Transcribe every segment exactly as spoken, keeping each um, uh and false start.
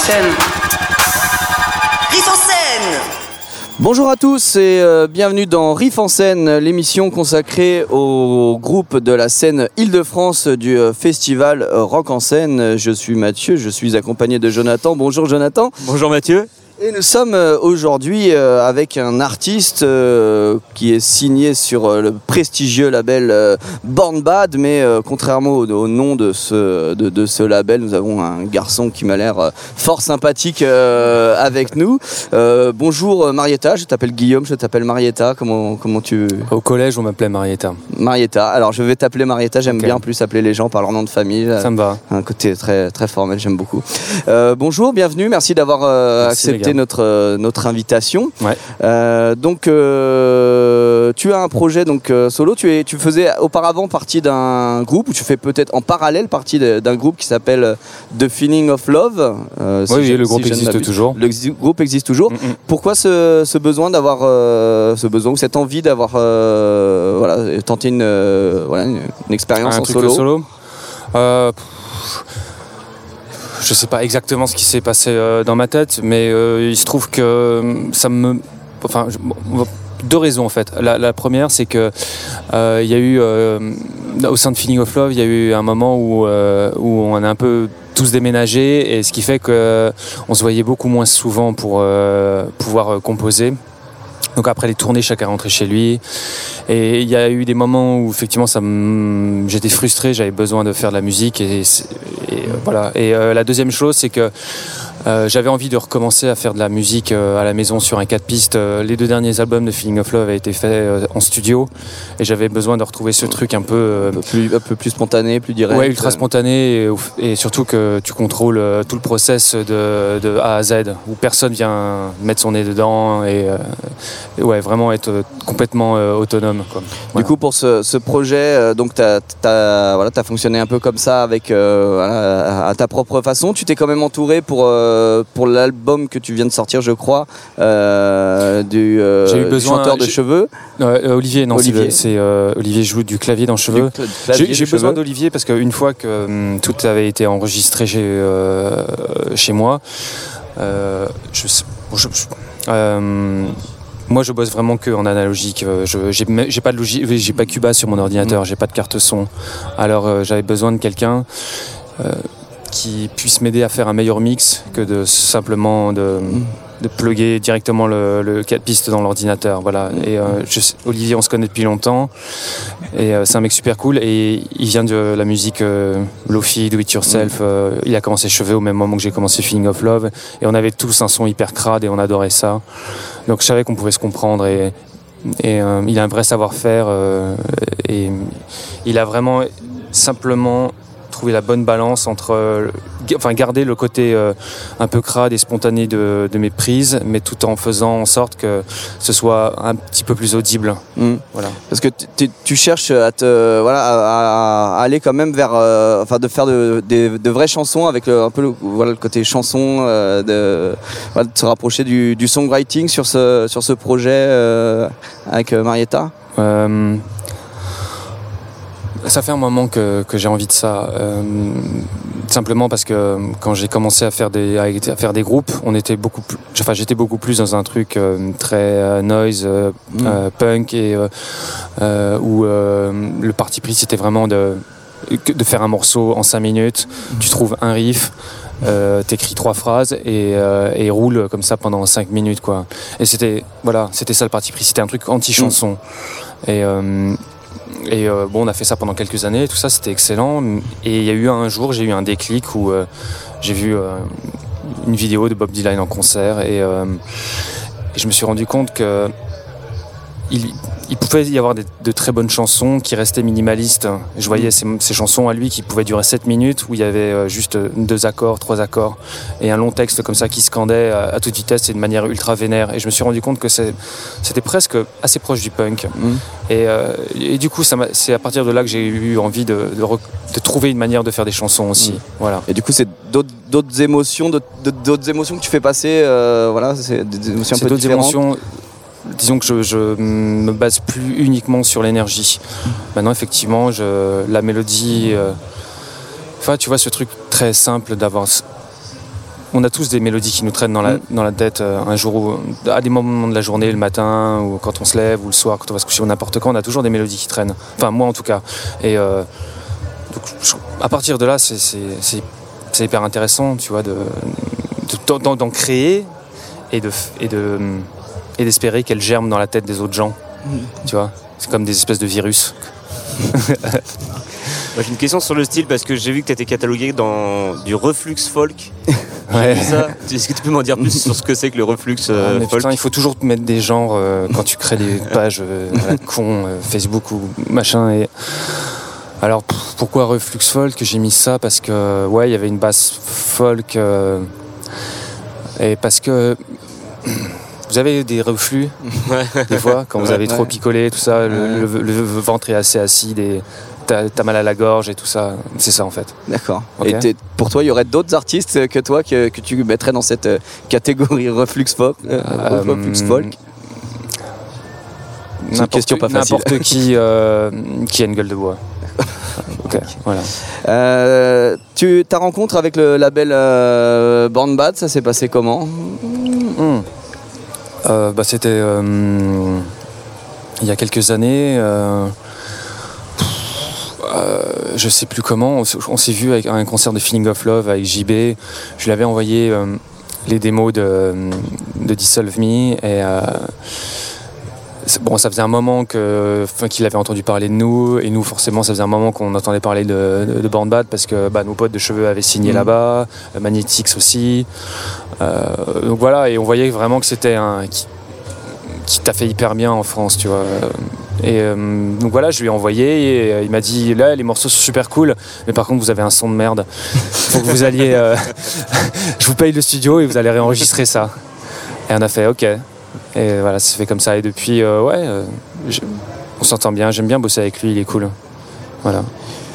scène. Riff en scène. Bonjour à tous et euh, bienvenue dans Riff en scène, l'émission consacrée au groupe de la scène Île-de-France du euh, festival Rock en scène. Je suis Mathieu, je suis accompagné de Jonathan. Bonjour Jonathan. Bonjour Mathieu. Et nous sommes aujourd'hui avec un artiste qui est signé sur le prestigieux label Born Bad, mais contrairement au nom de ce, de, de ce label, nous avons un garçon qui m'a l'air fort sympathique avec nous. Euh, bonjour Marietta, je t'appelle Guillaume, je t'appelle Marietta, comment, comment tu... Au collège on m'appelait Marietta. Marietta, alors je vais t'appeler Marietta, j'aime okay. bien plus appeler les gens par leur nom de famille. Ça me va. Un côté très, très formel, j'aime beaucoup. Euh, bonjour, bienvenue, merci d'avoir euh, merci accepté notre, euh, notre invitation. Ouais. Euh, donc euh, tu as un projet donc, euh, solo, tu, es, tu faisais auparavant partie d'un groupe, ou tu fais peut-être en parallèle partie de, d'un groupe qui s'appelle The Feeling of Love. Euh, si oui, je, le groupe si existe toujours. Le ex- groupe existe toujours. Mm-hmm. Pourquoi ce, ce besoin d'avoir, euh, ce besoin ou cette envie d'avoir euh, voilà, tenté une, euh, voilà, une, une expérience un en truc solo, solo euh, Je sais pas exactement ce qui s'est passé euh, dans ma tête, mais euh, il se trouve que ça me... Enfin, je, deux raisons en fait. La, la première, c'est que il euh, y a eu, euh, au sein de Feeling of Love, il y a eu un moment où, euh, où on a un peu tous déménagé, et ce qui fait qu'on se voyait beaucoup moins souvent pour euh, pouvoir composer. Donc après les tournées, chacun rentrait chez lui. Et il y a eu des moments où effectivement ça m... j'étais frustré, j'avais besoin de faire de la musique. Et, et euh, voilà. Et euh, la deuxième chose, c'est que euh, j'avais envie de recommencer à faire de la musique euh, à la maison sur un quatre pistes. Euh, les deux derniers albums de Feeling of Love avaient été faits euh, en studio, et j'avais besoin de retrouver ce truc un peu, euh, un peu plus, un peu plus spontané, plus direct. Ouais, ultra spontané, et, et surtout que tu contrôles euh, tout le process de, de A à Z, où personne vient mettre son nez dedans, et, euh, et ouais, vraiment être euh, complètement euh, autonome, quoi. Voilà. Du coup, pour ce, ce projet, euh, donc t'as, t'as, voilà, t'as fonctionné un peu comme ça, avec euh, voilà, à ta propre façon. Tu t'es quand même entouré pour euh, pour l'album que tu viens de sortir, je crois, euh, du, euh, j'ai eu besoin, du chanteur de j'ai... cheveux. Euh, Olivier, non, Olivier. c'est, c'est euh, Olivier joue du clavier dans Cheveux. Du clavier j'ai j'ai besoin cheveux. d'Olivier parce qu'une fois que hum, tout avait été enregistré chez euh, chez moi, euh, je, je, je euh, moi, je bosse vraiment que en analogique. Je, j'ai, j'ai pas de logique, j'ai pas Cubase sur mon ordinateur, mmh. j'ai pas de carte son. Alors, euh, j'avais besoin de quelqu'un euh, qui puisse m'aider à faire un meilleur mix que de simplement de, mmh. de plugger directement le, le quatre pistes dans l'ordinateur. Voilà. Mmh. Et euh, je, Olivier, on se connaît depuis longtemps, et euh, c'est un mec super cool. Et il vient de la musique euh, Lo-fi, Do It Yourself. Mmh. Euh, il a commencé Cheveux au même moment que j'ai commencé Feeling of Love, et on avait tous un son hyper crade et on adorait ça. Donc je savais qu'on pouvait se comprendre, et, et euh, il a un vrai savoir-faire, euh, et il a vraiment simplement trouvé la bonne balance entre, euh, enfin garder le côté euh, un peu crade et spontané de, de mes prises, mais tout en faisant en sorte que ce soit un petit peu plus audible. Mmh. Voilà. Parce que t- tu cherches à te voilà à, à aller quand même vers, euh, enfin de faire de, de, de vraies chansons avec le, un peu le, voilà le côté chanson, euh, de, voilà, de se rapprocher du, du songwriting sur ce sur ce projet euh, avec Marietta. Euh... Ça fait un moment que, que j'ai envie de ça, euh, simplement parce que quand j'ai commencé à faire des à faire des groupes, on était beaucoup plus, enfin j'étais beaucoup plus dans un truc euh, très euh, noise, euh, mmh. euh, punk, et euh, euh, où euh, le parti pris c'était vraiment de de faire un morceau en cinq minutes, mmh. tu trouves un riff, euh, t'écris trois phrases et, euh, et roule comme ça pendant cinq minutes, quoi. Et c'était voilà, c'était ça le parti pris, c'était un truc anti-chanson. Mmh. Et euh, Et euh, bon, on a fait ça pendant quelques années, tout ça, c'était excellent. Et il y a eu un jour, j'ai eu un déclic où euh, j'ai vu euh, une vidéo de Bob Dylan en concert, et, euh, et je me suis rendu compte que il, il pouvait y avoir des, de très bonnes chansons qui restaient minimalistes. Je voyais ces, ces chansons à lui qui pouvaient durer sept minutes, où il y avait juste deux accords, trois accords, et un long texte comme ça qui scandait à, à toute vitesse et de manière ultra vénère. Et je me suis rendu compte que c'est, c'était presque assez proche du punk. Mmh. Et, euh, et du coup, ça m'a, c'est à partir de là que j'ai eu envie de, de, rec- de trouver une manière de faire des chansons aussi. Mmh. Voilà. Et du coup, c'est d'autres, d'autres émotions, d'autres, d'autres émotions que tu fais passer. Euh, voilà, c'est des émotions c'est un peu d'autres différentes. Émotions. Disons que je, je me base plus uniquement sur l'énergie. Maintenant, effectivement, je, la mélodie... Euh, enfin, tu vois, ce truc très simple d'avoir on a tous des mélodies qui nous traînent dans la, dans la tête euh, un jour, où, à des moments de la journée, le matin, ou quand on se lève, ou le soir, quand on va se coucher, ou n'importe quand, on a toujours des mélodies qui traînent. Enfin, moi en tout cas. Et euh, donc, je, à partir de là, c'est, c'est, c'est, c'est hyper intéressant, tu vois, de, de, d'en, d'en créer et, de, et, de, et d'espérer qu'elle germe dans la tête des autres gens. Mmh. Tu vois, c'est comme des espèces de virus. Moi, j'ai une question sur le style parce que j'ai vu que tu étais catalogué dans du reflux folk. Ouais. Ça. Est-ce que tu peux m'en dire plus sur ce que c'est que le reflux euh, ah, mais folk putain, il faut toujours te mettre des genres euh, quand tu crées des pages euh, à la con, euh, Facebook ou machin. Et... Alors pff, pourquoi reflux folk? J'ai mis ça parce que ouais, il y avait une basse folk euh, et parce que vous avez des reflux des fois quand vous avez trop picolé, tout ça, le, le, le ventre est assez acide et T'as, t'as mal à la gorge et tout ça, c'est ça en fait. D'accord. Okay. Et pour toi, il y aurait d'autres artistes que toi que, que tu mettrais dans cette catégorie reflux folk, euh, euh, reflux folk C'est une question pas facile. N'importe qui euh, qui a une gueule de bois. Okay, voilà. Euh, tu, ta rencontre avec le label euh, Born Bad, ça s'est passé comment? mmh. euh, bah, C'était euh, il y a quelques années. Euh, Euh, je sais plus comment, on, on s'est vu avec un concert de Feeling of Love avec J B. Je lui avais envoyé euh, les démos de, de Dissolve Me et euh, bon, ça faisait un moment que, enfin, qu'il avait entendu parler de nous et nous forcément ça faisait un moment qu'on entendait parler de, de, de Born Bad parce que bah, nos potes de cheveux avaient signé mmh. là-bas, Magnetics aussi. Euh, donc voilà, et on voyait vraiment que c'était un qui, qui t'a fait hyper bien en France, tu vois. Et euh, donc voilà, je lui ai envoyé et euh, il m'a dit là les morceaux sont super cool, mais par contre vous avez un son de merde. Faut que vous alliez, euh, je vous paye le studio et vous allez réenregistrer ça. Et on a fait ok. Et voilà, ça s'est fait comme ça. Et depuis, euh, ouais, euh, je, on s'entend bien. J'aime bien bosser avec lui, il est cool. Voilà.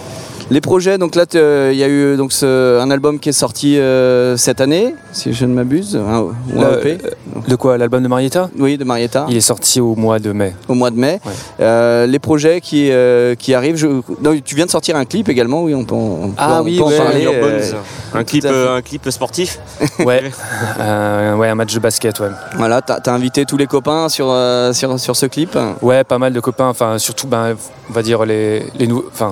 Les projets, donc là, il y a eu donc, ce, un album qui est sorti euh, cette année, si je ne m'abuse. Un, ou un E P. De quoi? L'album de Marietta? Oui, de Marietta. Il est sorti au mois de mai. Au mois de mai. Ouais. Euh, les projets qui, euh, qui arrivent. Je, non, tu viens de sortir un clip également, oui, on peut, on ah, peut, oui, on peut ouais, en parler. Euh, un, clip, euh, un clip sportif. Ouais, euh, ouais, un match de basket, ouais. Voilà, t'as, t'as invité tous les copains sur, euh, sur, sur ce clip? Ouais, pas mal de copains. Enfin, surtout, ben, on va dire les, les nouveaux. Enfin.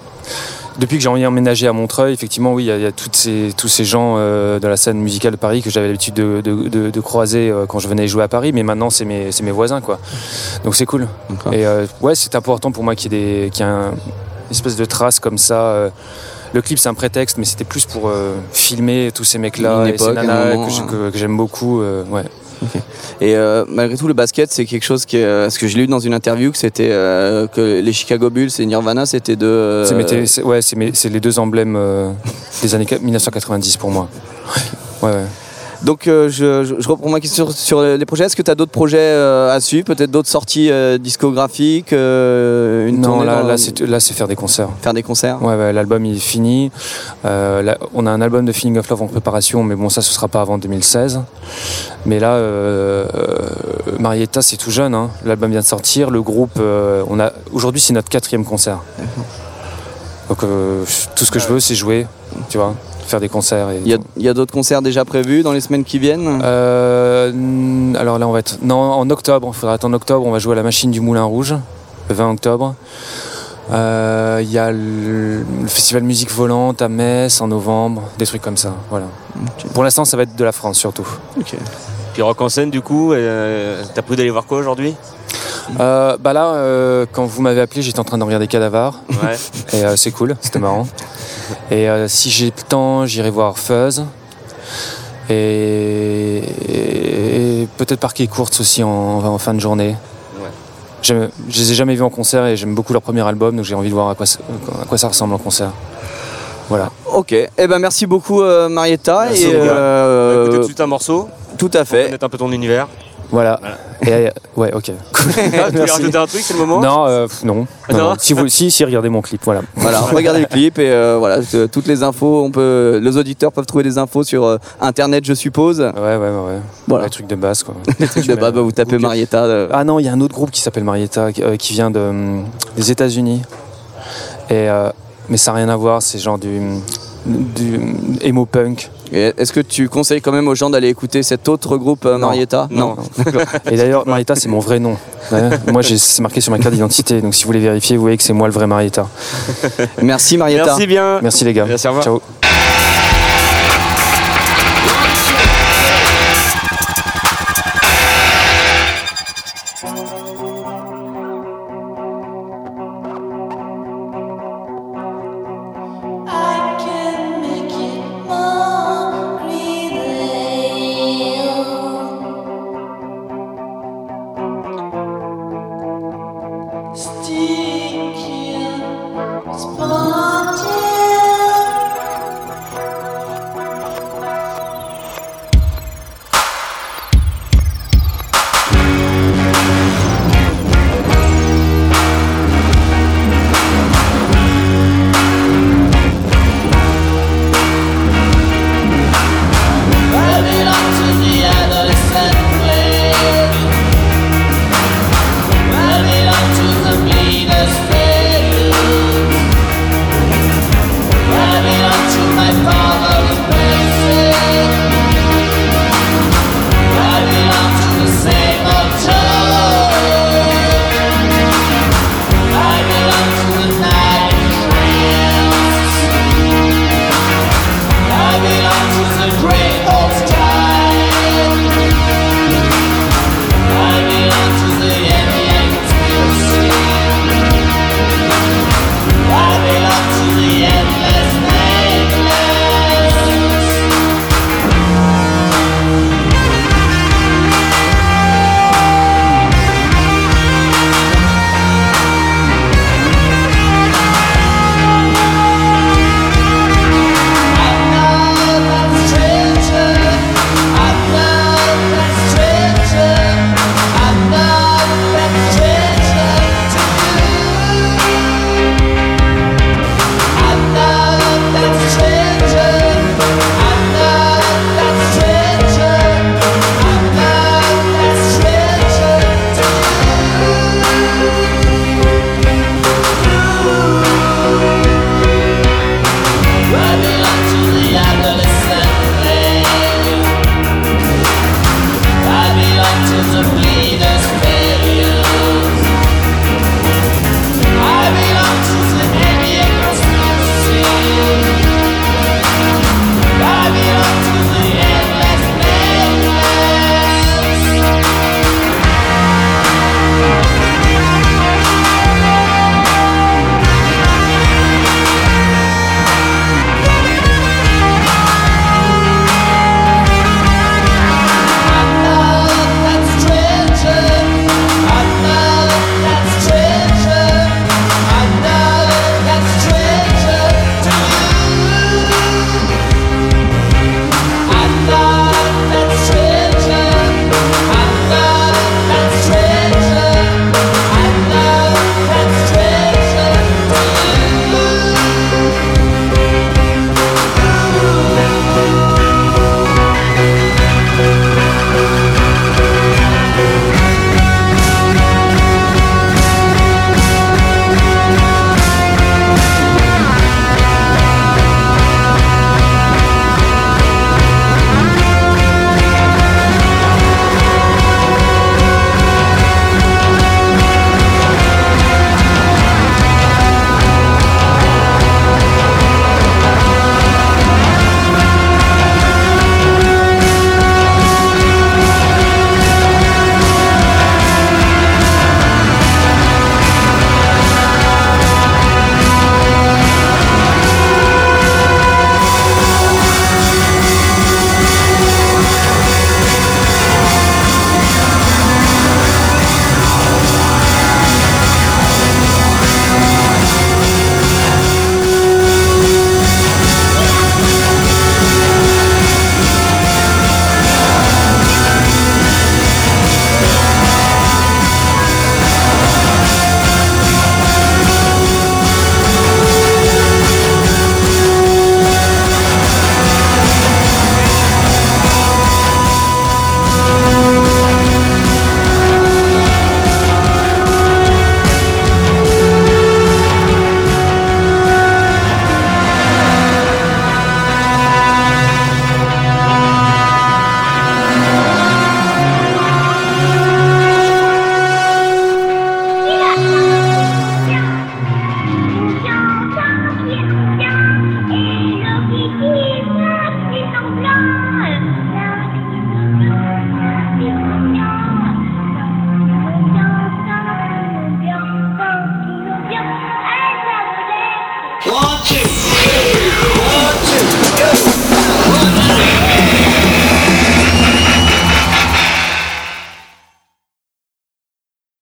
Depuis que j'ai emménagé à Montreuil, effectivement, oui, il y, y a toutes ces, tous ces gens euh, de la scène musicale de Paris que j'avais l'habitude de, de, de, de croiser euh, quand je venais jouer à Paris, mais maintenant c'est mes, c'est mes voisins, quoi. Donc c'est cool. Okay. Et euh, ouais, c'est important pour moi qu'il y ait, des, qu'il y ait un, une espèce de trace comme ça. Euh, le clip, c'est un prétexte, mais c'était plus pour euh, filmer tous ces mecs-là, et ces nanas que, je, que, que j'aime beaucoup. Euh, ouais. Okay. Et euh, malgré tout, le basket, c'est quelque chose qui est, parce que je l'ai lu dans une interview que c'était euh, que les Chicago Bulls et Nirvana, c'était deux. Euh... C'est, mes, c'est, ouais, c'est, mes, c'est les deux emblèmes euh, des années dix-neuf cent quatre-vingt-dix pour moi. Ouais, ouais. Donc euh, je, je, je reprends ma question sur, sur les projets. Est-ce que tu as d'autres projets euh, à suivre, peut-être d'autres sorties euh, discographiques, euh, une Non, là, dans... là, c'est, là c'est faire des concerts. Faire des concerts. Ouais, ouais, l'album il est fini. Euh, là, on a un album de Feeling of Love en préparation, mais bon, ça ce sera pas avant deux mille seize. Mais là, euh, Marietta, c'est tout jeune. Hein. L'album vient de sortir. Le groupe, euh, on a aujourd'hui c'est notre quatrième concert. Donc euh, tout ce que je veux, c'est jouer, tu vois. Faire des concerts. Il y, y a d'autres concerts déjà prévus dans les semaines qui viennent? euh, Alors là, on va être. Non, en octobre. Il faudra attendre octobre. On va jouer à la Machine du Moulin Rouge, le vingt octobre. Il euh, y a le, le Festival Musique Volante à Metz en novembre, des trucs comme ça. Voilà. Okay. Pour l'instant, ça va être de la France surtout. Okay. Puis Rock en scène, du coup, euh, t'as prévu d'aller voir quoi aujourd'hui? Euh, bah là, euh, quand vous m'avez appelé, j'étais en train de regarder Cadavar. Ouais. Et euh, c'est cool, c'était marrant. Et euh, si j'ai le temps, j'irai voir Fuzz. Et, et, et peut-être Parquet Courts aussi en, en fin de journée. Ouais. J'aime, je les ai jamais vus en concert et j'aime beaucoup leur premier album, donc j'ai envie de voir à quoi, à quoi ça ressemble en concert. Voilà. Ok. Eh ben merci beaucoup euh, Marietta. Merci et euh, écoutez tout de suite un morceau. Tout à fait. Connaître un peu ton univers. Voilà. voilà. Et, ouais, ok. Cool. Tu veux rajouter un truc, c'est le moment? Non, euh, non. non, non. Si, vous, si, si, regardez mon clip, voilà. Voilà, regardez le clip et euh, voilà, euh, toutes les infos, on peut, les auditeurs peuvent trouver des infos sur euh, internet, je suppose. Ouais, ouais, ouais. ouais. Voilà. Les trucs de base, quoi. Les trucs de base, bah, vous tapez Marietta. Euh... Ah non, il y a un autre groupe qui s'appelle Marietta, euh, qui vient de, euh, des États-Unis. Et, euh, mais ça n'a rien à voir, c'est genre du, du emo punk. Et est-ce que tu conseilles quand même aux gens d'aller écouter cet autre groupe euh, Non. Marietta? Non. Et d'ailleurs, Marietta, c'est mon vrai nom. Ouais. Moi, j'ai, c'est marqué sur ma carte d'identité. Donc, si vous voulez vérifier, vous voyez que c'est moi le vrai Marietta. Merci Marietta. Merci bien. Merci les gars. Merci, au revoir. Ciao.